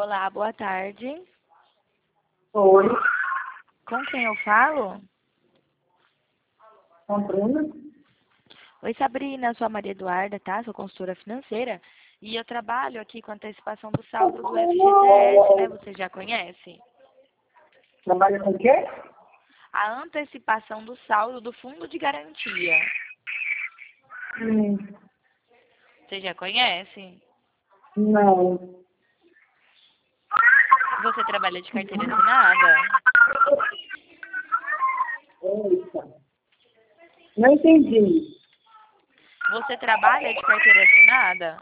Olá, boa tarde. Oi, Com quem eu falo? Sabrina. Oi, Sabrina, sou a Maria Eduarda, tá? Sou consultora financeira e eu trabalho aqui com antecipação do saldo do FGTS, né? Você já conhece? Trabalha com o quê? A antecipação do saldo do fundo de garantia. Hum, Você já conhece? não. Você trabalha de carteira assinada? Eita. Não entendi. Você trabalha de carteira assinada?